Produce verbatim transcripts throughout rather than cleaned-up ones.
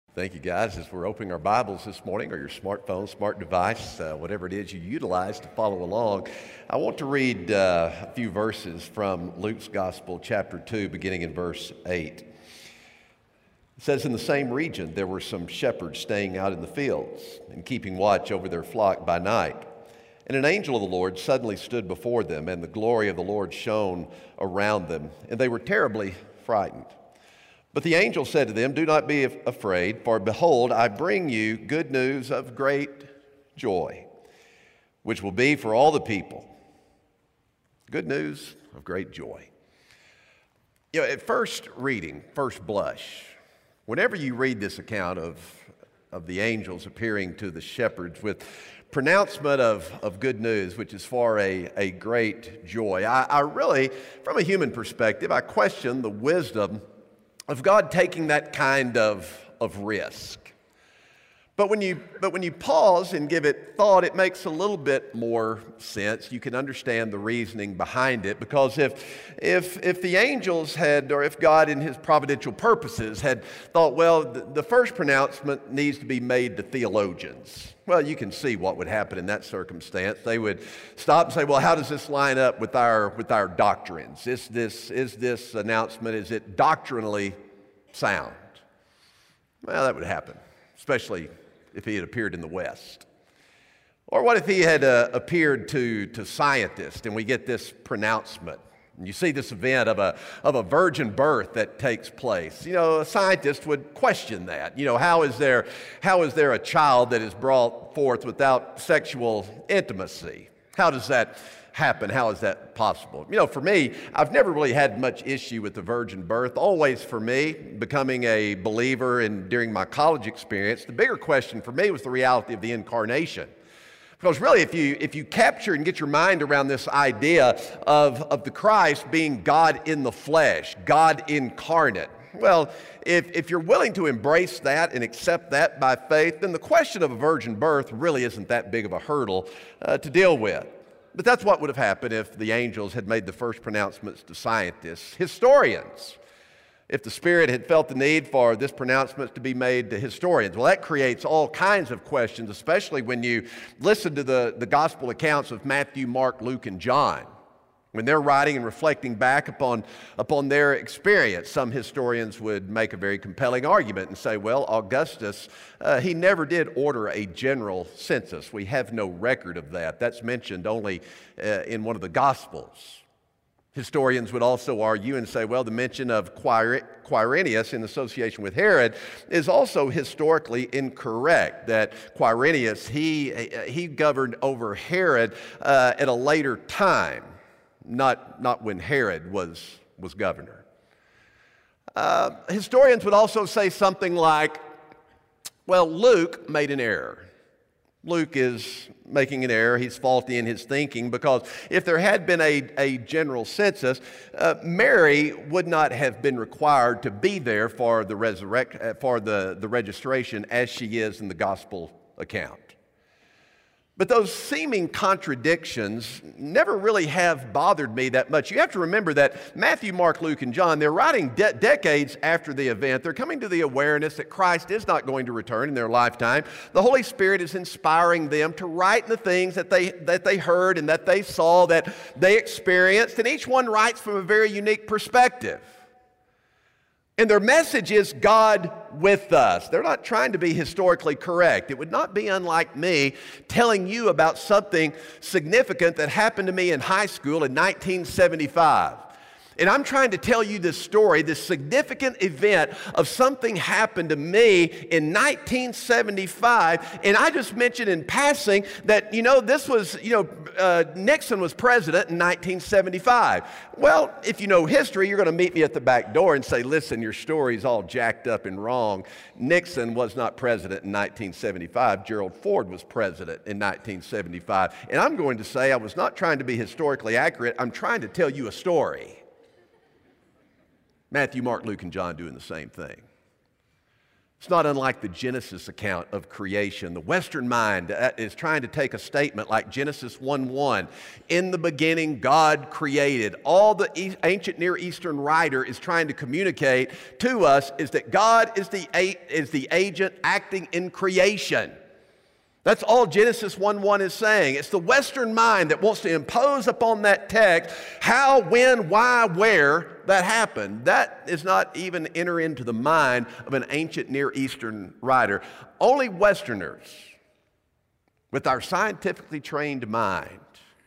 Thank you, guys. As we're opening our Bibles this morning, or your smartphone, smart device, uh, whatever it is you utilize to follow along, I want to read uh, a few verses from Luke's Gospel, chapter two, beginning in verse eight. It says, "In the same region there were some shepherds staying out in the fields and keeping watch over their flock by night. And an angel of the Lord suddenly stood before them, and the glory of the Lord shone around them, and they were terribly frightened. But the angel said to them, 'Do not be afraid, for behold, I bring you good news of great joy, which will be for all the people.'" Good news of great joy. You know, at first reading, first blush, whenever you read this account of, of the angels appearing to the shepherds with pronouncement of, of good news, which is for a, a great joy, I, I really, from a human perspective, I question the wisdom of God taking that kind of, of risk. But when you but when you pause and give it thought, it makes a little bit more sense. You can understand the reasoning behind it, because if if if the angels had, or if God in his providential purposes had thought, well, the, the first pronouncement needs to be made to theologians. Well, you can see what would happen in that circumstance. They would stop and say, well, how does this line up with our with our doctrines? Is this is this announcement, is it doctrinally sound? Well, that would happen, especially if he had appeared in the West. Or what if he had uh, appeared to, to scientists, and we get this pronouncement, and you see this event of a, of a virgin birth that takes place. You know, a scientist would question that. You know, how is there, how is there a child that is brought forth without sexual intimacy? How does that happen? How is that possible? You know, for me, I've never really had much issue with the virgin birth. Always for me, becoming a believer and during my college experience, the bigger question for me was the reality of the incarnation. Because really, if you if you capture and get your mind around this idea of, of the Christ being God in the flesh, God incarnate, well, if, if you're willing to embrace that and accept that by faith, then the question of a virgin birth really isn't that big of a hurdle uh, to deal with. But that's what would have happened if the angels had made the first pronouncements to scientists, historians. If the Spirit had felt the need for this pronouncement to be made to historians. Well, that creates all kinds of questions, especially when you listen to the, the gospel accounts of Matthew, Mark, Luke, and John. When they're writing and reflecting back upon, upon their experience, some historians would make a very compelling argument and say, well, Augustus, uh, he never did order a general census. We have no record of that. That's mentioned only uh, in one of the Gospels. Historians would also argue and say, well, the mention of Quirinius in association with Herod is also historically incorrect, that Quirinius, he, he governed over Herod uh, at a later time. Not, not when Herod was, was governor. Uh, historians would also say something like, well, Luke made an error. Luke is making an error. He's faulty in his thinking, because if there had been a, a general census, uh, Mary would not have been required to be there for the resurrect, for the, the registration as she is in the gospel account. But those seeming contradictions never really have bothered me that much. You have to remember that Matthew, Mark, Luke, and John, they're writing de- decades after the event. They're coming to the awareness that Christ is not going to return in their lifetime. The Holy Spirit is inspiring them to write the things that they, that they heard and that they saw, that they experienced, and each one writes from a very unique perspective. And their message is God with us. They're not trying to be historically correct. It would not be unlike me telling you about something significant that happened to me in high school in nineteen seventy-five. And I'm trying to tell you this story, this significant event of something happened to me in nineteen seventy-five. And I just mentioned in passing that, you know, this was, you know, uh, Nixon was president in nineteen seventy-five. Well, if you know history, you're going to meet me at the back door and say, listen, your story's all jacked up and wrong. Nixon was not president in nineteen seventy-five. Gerald Ford was president in nineteen seventy-five. And I'm going to say I was not trying to be historically accurate. I'm trying to tell you a story. Matthew, Mark, Luke, and John doing the same thing. It's not unlike the Genesis account of creation. The Western mind is trying to take a statement like Genesis one one. In the beginning, God created. All the ancient Near Eastern writer is trying to communicate to us is that God is the, is the agent acting in creation. That's all Genesis one one is saying. It's the Western mind that wants to impose upon that text how, when, why, where that happened. That is not even enter into the mind of an ancient Near Eastern writer. Only Westerners with our scientifically trained mind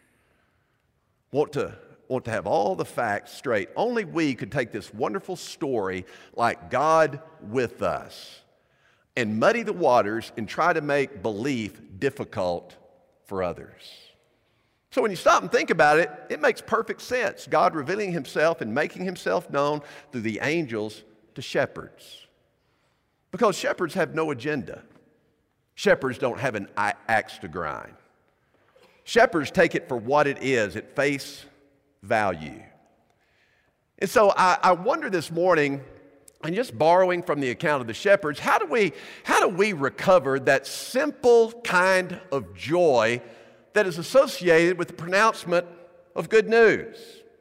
want to, want to have all the facts straight. Only we could take this wonderful story like God with us and muddy the waters and try to make belief difficult for others. So when you stop and think about it, it makes perfect sense. God revealing himself and making himself known through the angels to shepherds. Because shepherds have no agenda. Shepherds don't have an axe to grind. Shepherds take it for what it is, at face value. And so I, I wonder this morning, and just borrowing from the account of the shepherds, how do we, how do we recover that simple kind of joy that is associated with the pronouncement of good news?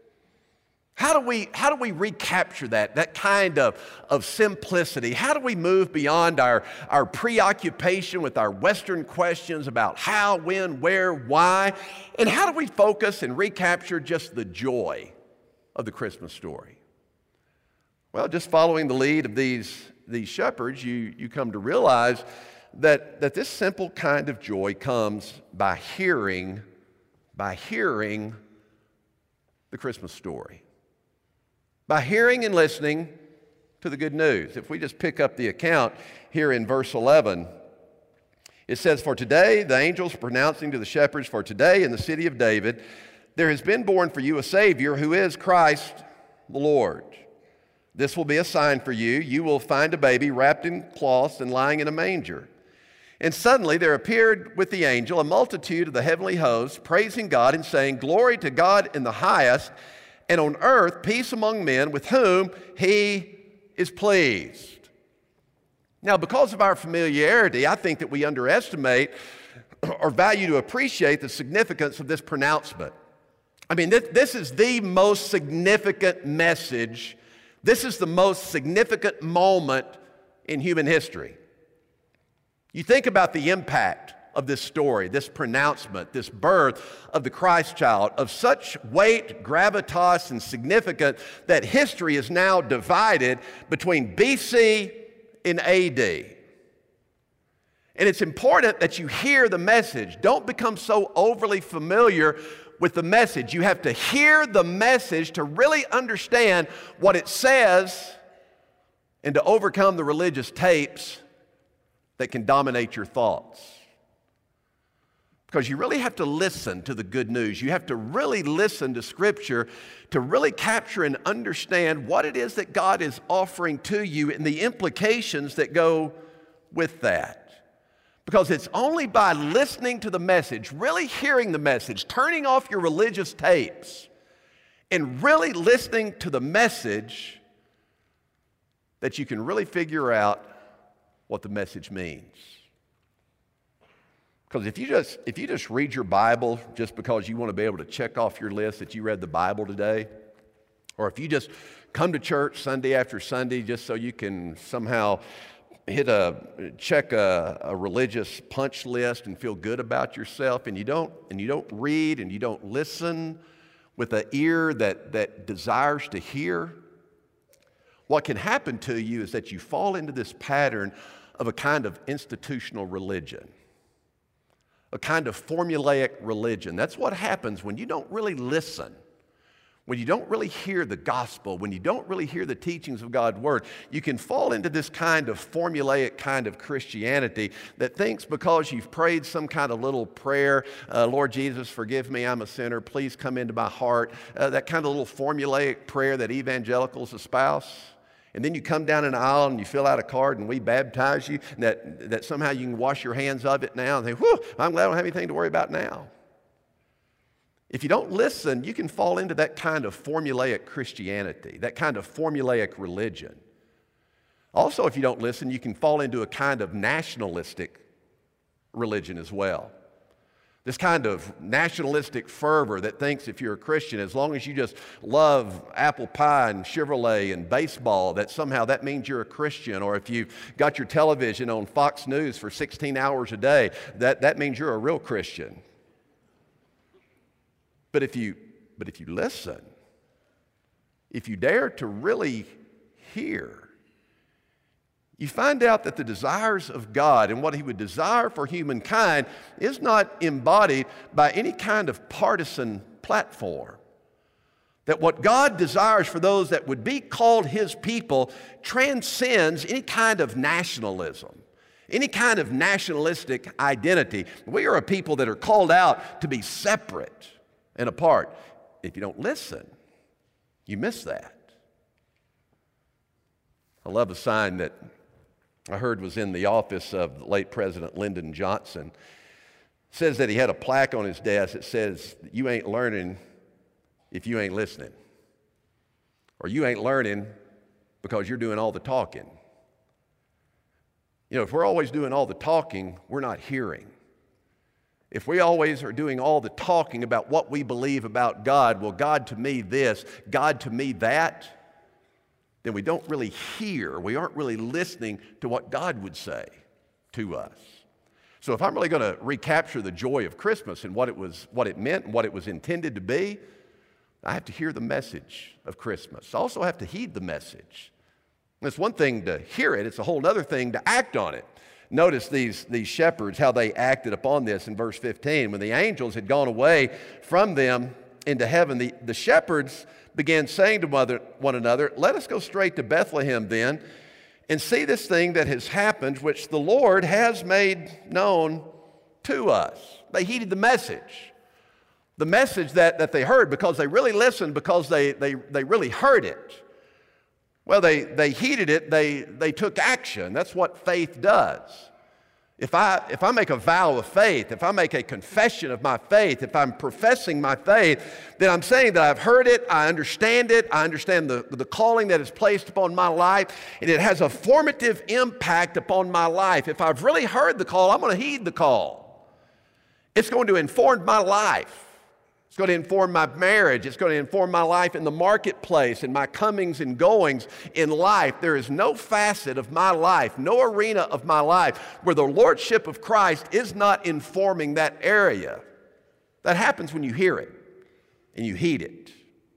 How do we, how do we recapture that, that kind of, of simplicity? How do we move beyond our, our preoccupation with our Western questions about how, when, where, why? And how do we focus and recapture just the joy of the Christmas story? Well, just following the lead of these, these shepherds, you, you come to realize that, that this simple kind of joy comes by hearing, by hearing the Christmas story. By hearing and listening to the good news. If we just pick up the account here in verse eleven, it says, "For today the angels pronouncing to the shepherds, for today in the city of David there has been born for you a Savior who is Christ the Lord. This will be a sign for you. You will find a baby wrapped in cloths and lying in a manger." And suddenly there appeared with the angel a multitude of the heavenly hosts, praising God and saying, "Glory to God in the highest, and on earth peace among men with whom he is pleased." Now, because of our familiarity, I think that we underestimate or value to appreciate the significance of this pronouncement. I mean, this, this is the most significant message. This is the most significant moment in human history. You think about the impact of this story, this pronouncement, this birth of the Christ child, of such weight, gravitas, and significance that history is now divided between B C and A D. And it's important that you hear the message. Don't become so overly familiar with the message. You have to hear the message to really understand what it says and to overcome the religious tapes that can dominate your thoughts. Because you really have to listen to the good news. You have to really listen to Scripture to really capture and understand what it is that God is offering to you and the implications that go with that. Because it's only by listening to the message, really hearing the message, turning off your religious tapes, and really listening to the message that you can really figure out what the message means. Because if you just, if you just read your Bible just because you want to be able to check off your list that you read the Bible today, or if you just come to church Sunday after Sunday just so you can somehow hit a check a, a religious punch list and feel good about yourself, and you don't and you don't read and you don't listen with an ear that that desires to hear, what can happen to you is that you fall into this pattern of a kind of institutional religion, a kind of formulaic religion. That's what happens when you don't really listen. When you don't really hear the gospel, when you don't really hear the teachings of God's word, you can fall into this kind of formulaic kind of Christianity that thinks because you've prayed some kind of little prayer, uh, Lord Jesus, forgive me, I'm a sinner, please come into my heart, uh, that kind of little formulaic prayer that evangelicals espouse. And then you come down an aisle and you fill out a card and we baptize you, and that, that somehow you can wash your hands of it now and think, whew, I'm glad I don't have anything to worry about now. If you don't listen, you can fall into that kind of formulaic Christianity, that kind of formulaic religion. Also, if you don't listen, you can fall into a kind of nationalistic religion as well. This kind of nationalistic fervor that thinks if you're a Christian, as long as you just love apple pie and Chevrolet and baseball, that somehow that means you're a Christian. Or if you've got your television on Fox News for sixteen hours a day, that, that means you're a real Christian. But if you, but if you listen, if you dare to really hear, you find out that the desires of God and what He would desire for humankind is not embodied by any kind of partisan platform. That what God desires for those that would be called His people transcends any kind of nationalism, any kind of nationalistic identity. We are a people that are called out to be separate and apart. If you don't listen, you miss that. I love a sign that I heard was in the office of the late President Lyndon Johnson. It says that he had a plaque on his desk that says, "You ain't learning if you ain't listening." Or you ain't learning because you're doing all the talking. You know, if we're always doing all the talking, we're not hearing. If we always are doing all the talking about what we believe about God, well, God to me this, God to me that, then we don't really hear. We aren't really listening to what God would say to us. So if I'm really going to recapture the joy of Christmas and what it was, what it meant and what it was intended to be, I have to hear the message of Christmas. I also have to heed the message. And it's one thing to hear it, it's a whole other thing to act on it. Notice these, these shepherds, how they acted upon this in verse fifteen. When the angels had gone away from them into heaven, the, the shepherds began saying to one another, "Let us go straight to Bethlehem then, and see this thing that has happened, which the Lord has made known to us." They heeded the message. The message that, that they heard, because they really listened, because they, they, they really heard it. Well, they, they heeded it, they, they took action. That's what faith does. If I, if I make a vow of faith, if I make a confession of my faith, if I'm professing my faith, then I'm saying that I've heard it, I understand it, I understand the, the calling that is placed upon my life, and it has a formative impact upon my life. If I've really heard the call, I'm going to heed the call. It's going to inform my life. It's going to inform my marriage. It's going to inform my life in the marketplace and my comings and goings in life. There is no facet of my life, no arena of my life where the Lordship of Christ is not informing that area. That happens when you hear it and you heed it.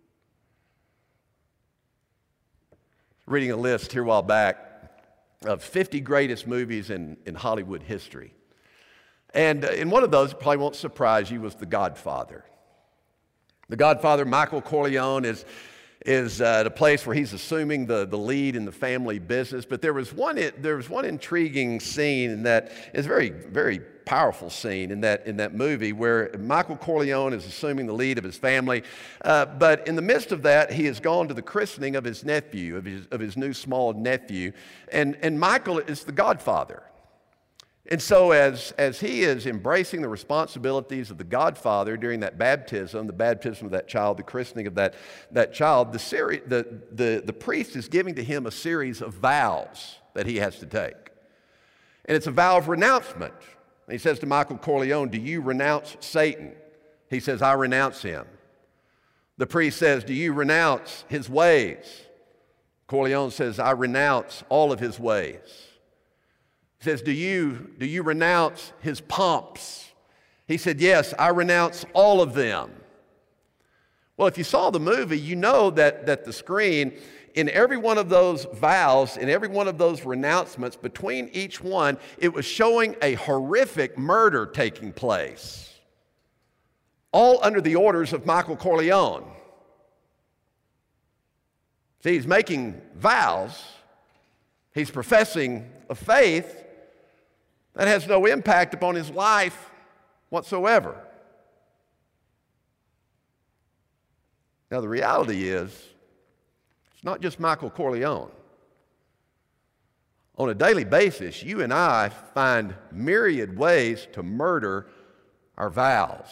Reading a list here a while back of fifty greatest movies in, in Hollywood history. And in one of those, it probably won't surprise you, was The Godfather. The Godfather, Michael Corleone, is, is uh, at a place where he's assuming the, the lead in the family business. But there was one, there was one intriguing scene that is a very, very powerful scene in that, in that movie where Michael Corleone is assuming the lead of his family. Uh, but in the midst of that, he has gone to the christening of his nephew, of his, of his new small nephew. And, and Michael is the Godfather. And so as, as he is embracing the responsibilities of the Godfather during that baptism, the baptism of that child, the christening of that, that child, the, seri- the, the, the priest is giving to him a series of vows that he has to take. And it's a vow of renouncement. He says to Michael Corleone, "Do you renounce Satan?" He says, "I renounce him." The priest says, "Do you renounce his ways?" Corleone says, "I renounce all of his ways." He says, do you, do you renounce his pomps? He said, "Yes, I renounce all of them." Well, if you saw the movie, you know that, that the screen, in every one of those vows, in every one of those renouncements, between each one, it was showing a horrific murder taking place. All under the orders of Michael Corleone. See, he's making vows. He's professing a faith that has no impact upon his life whatsoever. Now, the reality is, it's not just Michael Corleone. On a daily basis, you and I find myriad ways to murder our vows,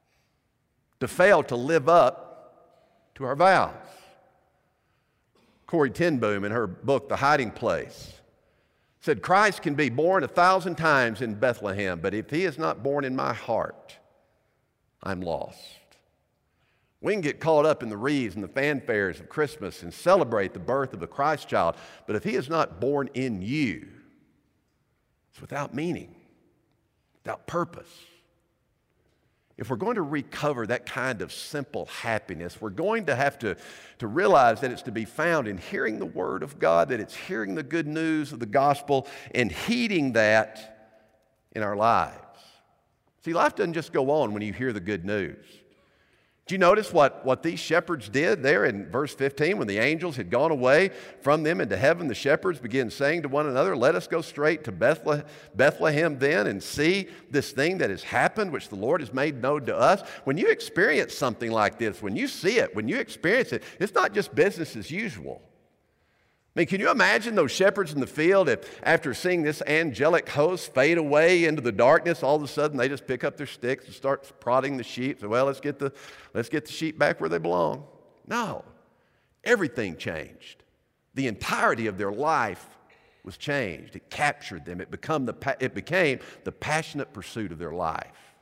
to fail to live up to our vows. Corrie ten Boom, in her book, The Hiding Place, said, Christ can be born a thousand times in Bethlehem, but if he is not born in my heart, I'm lost. We can get caught up in the wreaths and the fanfares of Christmas and celebrate the birth of the Christ child, but if he is not born in you, it's without meaning, without purpose. If we're going to recover that kind of simple happiness, we're going to have to, to realize that it's to be found in hearing the Word of God, that it's hearing the good news of the gospel and heeding that in our lives. See, life doesn't just go on when you hear the good news. Do you notice what, what these shepherds did there in verse fifteen? When the angels had gone away from them into heaven, the shepherds began saying to one another, let us go straight to Bethlehem, Bethlehem then and see this thing that has happened, which the Lord has made known to us. When you experience something like this, when you see it, when you experience it, it's not just business as usual. I mean, can you imagine those shepherds in the field if after seeing this angelic host fade away into the darkness, all of a sudden they just pick up their sticks and start prodding the sheep? So, well, let's get the, let's get the sheep back where they belong. No, everything changed. The entirety of their life was changed. It captured them. It, become the, it became the passionate pursuit of their life.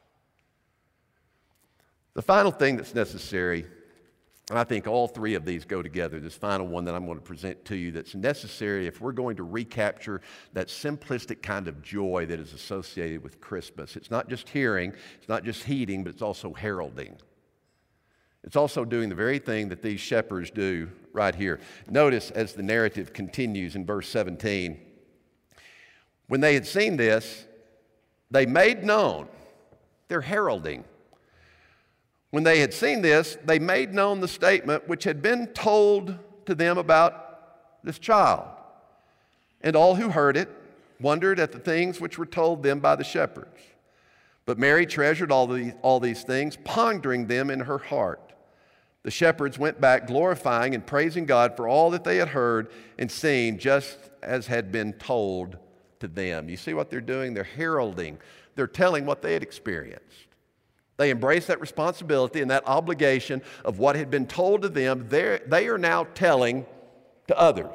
The final thing that's necessary, and I think all three of these go together, this final one that I'm going to present to you that's necessary if we're going to recapture that simplistic kind of joy that is associated with Christmas. It's not just hearing, it's not just heeding, but it's also heralding. It's also doing the very thing that these shepherds do right here. Notice as the narrative continues in verse seventeen, when they had seen this, they made known, they're heralding. When they had seen this, they made known the statement which had been told to them about this child. And all who heard it wondered at the things which were told them by the shepherds. But Mary treasured all these, all these things, pondering them in her heart. The shepherds went back glorifying and praising God for all that they had heard and seen, just as had been told to them. You see what they're doing? They're heralding. They're telling what they had experienced. They embraced that responsibility and that obligation of what had been told to them. They're, they are now telling to others.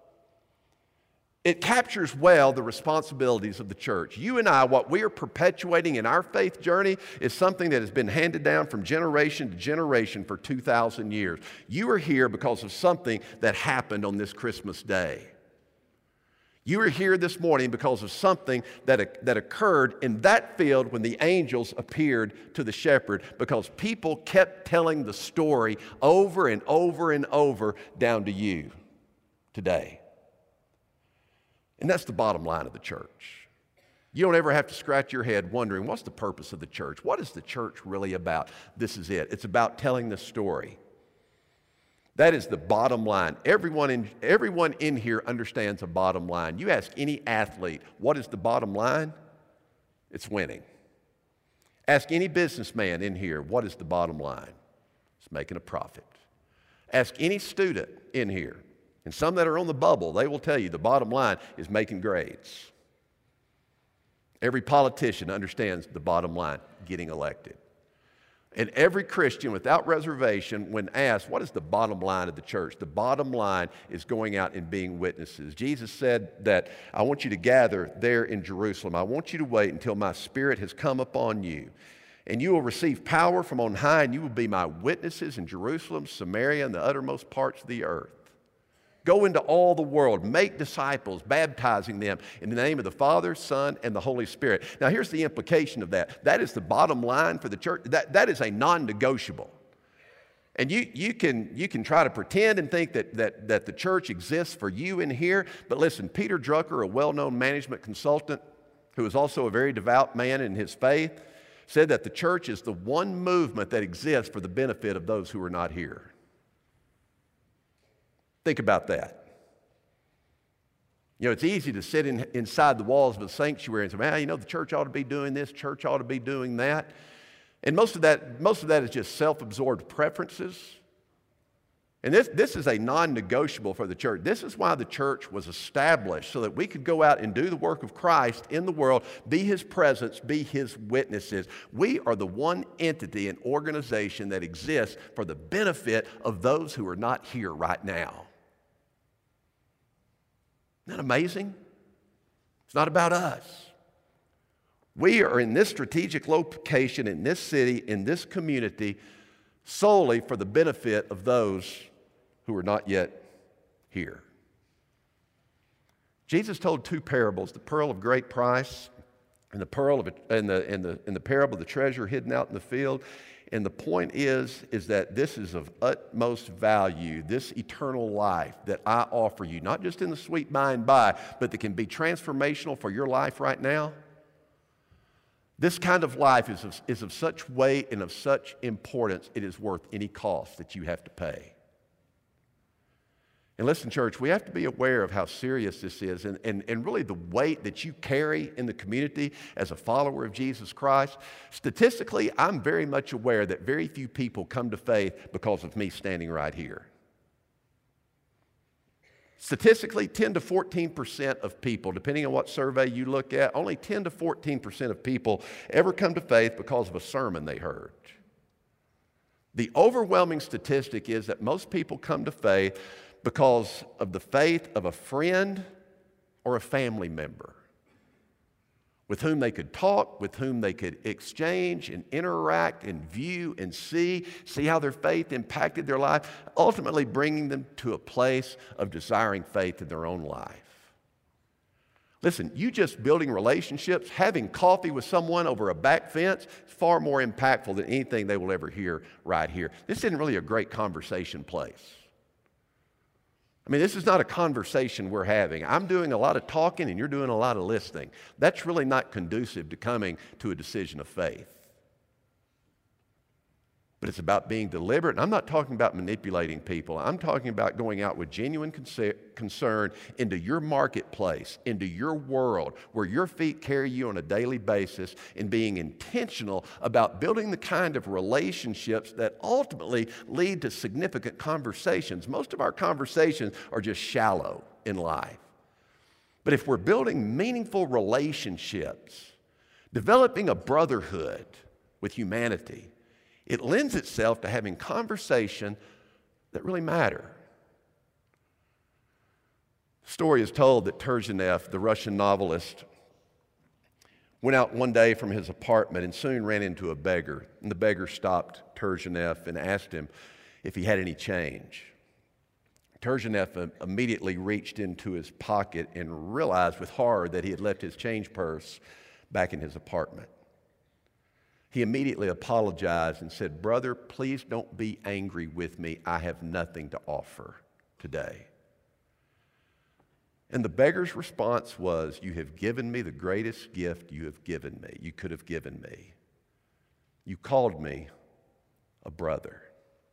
It captures well the responsibilities of the church. You and I, what we are perpetuating in our faith journey is something that has been handed down from generation to generation for two thousand years. You are here because of something that happened on this Christmas day. You are here this morning because of something that, that occurred in that field when the angels appeared to the shepherd, because people kept telling the story over and over and over down to you today. And that's the bottom line of the church. You don't ever have to scratch your head wondering, what's the purpose of the church? What is the church really about? This is it. It's about telling the story. That is the bottom line. Everyone in, everyone in here understands a bottom line. You ask any athlete, what is the bottom line? It's winning. Ask any businessman in here, what is the bottom line? It's making a profit. Ask any student in here, and some that are on the bubble, they will tell you the bottom line is making grades. Every politician understands the bottom line, getting elected. And every Christian, without reservation, when asked, what is the bottom line of the church? The bottom line is going out and being witnesses. Jesus said that I want you to gather there in Jerusalem. I want you to wait until my Spirit has come upon you. And you will receive power from on high, and you will be my witnesses in Jerusalem, Samaria, and the uttermost parts of the earth. Go into all the world, make disciples, baptizing them in the name of the Father, Son, and the Holy Spirit. Now, here's the implication of that. That is the bottom line for the church. That, that is a non-negotiable. And you, you, can, you can try to pretend and think that, that, that the church exists for you in here, but listen, Peter Drucker, a well-known management consultant who is also a very devout man in his faith, said that the church is the one movement that exists for the benefit of those who are not here. Think about that. You know, it's easy to sit in, inside the walls of a sanctuary and say, well, you know, the church ought to be doing this, church ought to be doing that. And most of that, most of that is just self-absorbed preferences. And this, this is a non-negotiable for the church. This is why the church was established, so that we could go out and do the work of Christ in the world, be His presence, be His witnesses. We are the one entity and organization that exists for the benefit of those who are not here right now. Isn't that amazing? It's not about us. We are in this strategic location, in this city, in this community, solely for the benefit of those who are not yet here. Jesus told two parables, the pearl of great price and the pearl of and the and the and the parable of the treasure hidden out in the field. And the point is, is that this is of utmost value, this eternal life that I offer you, not just in the sweet by and by, but that can be transformational for your life right now. This kind of life is of, is of such weight and of such importance, it is worth any cost that you have to pay. And listen, church, we have to be aware of how serious this is and, and, and really the weight that you carry in the community as a follower of Jesus Christ. Statistically, I'm very much aware that very few people come to faith because of me standing right here. Statistically, ten to fourteen percent of people, depending on what survey you look at, only ten to fourteen percent of people ever come to faith because of a sermon they heard. The overwhelming statistic is that most people come to faith because of the faith of a friend or a family member with whom they could talk, with whom they could exchange and interact and view and see, see how their faith impacted their life, ultimately bringing them to a place of desiring faith in their own life. Listen, you just building relationships, having coffee with someone over a back fence is far more impactful than anything they will ever hear right here. This isn't really a great conversation place. I mean, this is not a conversation we're having. I'm doing a lot of talking and you're doing a lot of listening. That's really not conducive to coming to a decision of faith. But it's about being deliberate. And I'm not talking about manipulating people. I'm talking about going out with genuine concern into your marketplace, into your world, where your feet carry you on a daily basis, and being intentional about building the kind of relationships that ultimately lead to significant conversations. Most of our conversations are just shallow in life. But if we're building meaningful relationships, developing a brotherhood with humanity, it lends itself to having conversation that really matter. The story is told that Turgenev, the Russian novelist, went out one day from his apartment and soon ran into a beggar. And the beggar stopped Turgenev and asked him if he had any change. Turgenev immediately reached into his pocket and realized with horror that he had left his change purse back in his apartment. He immediately apologized and said, "Brother, please don't be angry with me. I have nothing to offer today." And the beggar's response was, "You have given me the greatest gift you have given me, you could have given me. You called me a brother."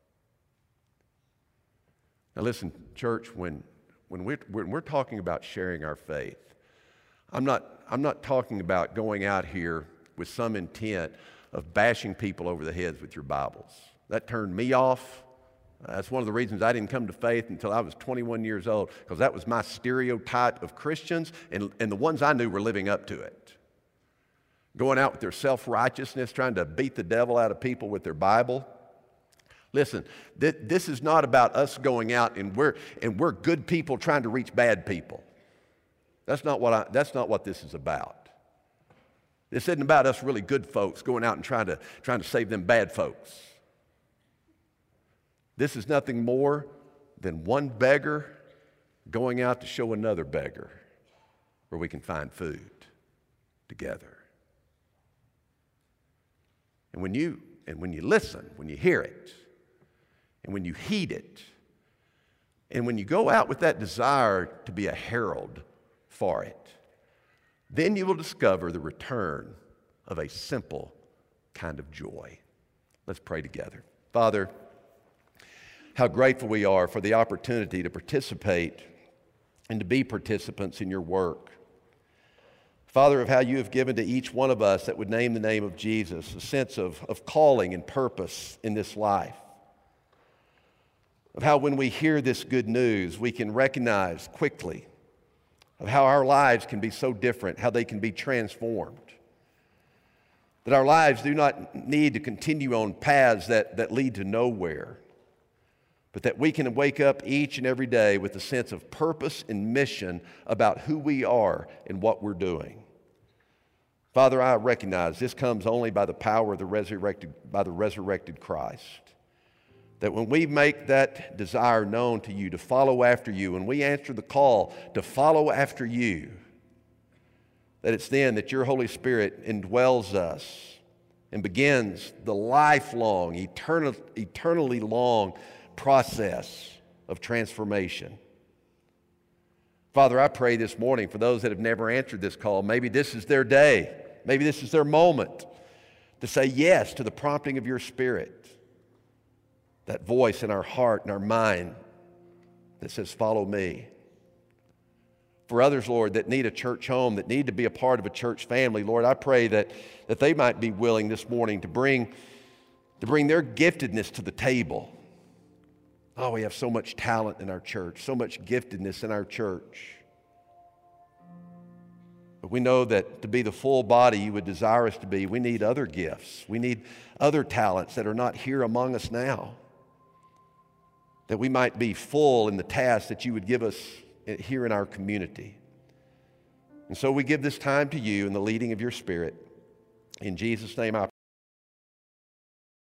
Now listen, church, when, when, we're, when we're talking about sharing our faith, I'm not, I'm not talking about going out here with some intent of bashing people over the heads with your Bibles. That turned me off. Uh, that's one of the reasons I didn't come to faith until I was twenty-one years old, because that was my stereotype of Christians, and, and the ones I knew were living up to it. Going out with their self-righteousness, trying to beat the devil out of people with their Bible. Listen, th- this is not about us going out and we're, and we're good people trying to reach bad people. That's not what I, that's not what this is about. This isn't about us really good folks going out and trying to, trying to save them bad folks. This is nothing more than one beggar going out to show another beggar where we can find food together. And when you, and when you listen, when you hear it, and when you heed it, and when you go out with that desire to be a herald for it, then you will discover the return of a simple kind of joy. Let's pray together. Father, how grateful we are for the opportunity to participate and to be participants in your work. Father, of how you have given to each one of us that would name the name of Jesus a sense of, of calling and purpose in this life. Of how when we hear this good news, we can recognize quickly of how our lives can be so different, how they can be transformed. That our lives do not need to continue on paths that, that lead to nowhere, but that we can wake up each and every day with a sense of purpose and mission about who we are and what we're doing. Father, I recognize this comes only by the power of the resurrected, by the resurrected Christ. That when we make that desire known to you to follow after you, when we answer the call to follow after you, that it's then that your Holy Spirit indwells us and begins the lifelong, eternal, eternally long process of transformation. Father, I pray this morning for those that have never answered this call, maybe this is their day, maybe this is their moment to say yes to the prompting of your Spirit, that voice in our heart and our mind that says, follow me. For others, Lord, that need a church home, that need to be a part of a church family, Lord, I pray that, that they might be willing this morning to bring, to bring their giftedness to the table. Oh, we have so much talent in our church, so much giftedness in our church. But we know that to be the full body you would desire us to be, we need other gifts. We need other talents that are not here among us now. That we might be full in the task that you would give us here in our community. And so we give this time to you in the leading of your Spirit. In Jesus' name I pray.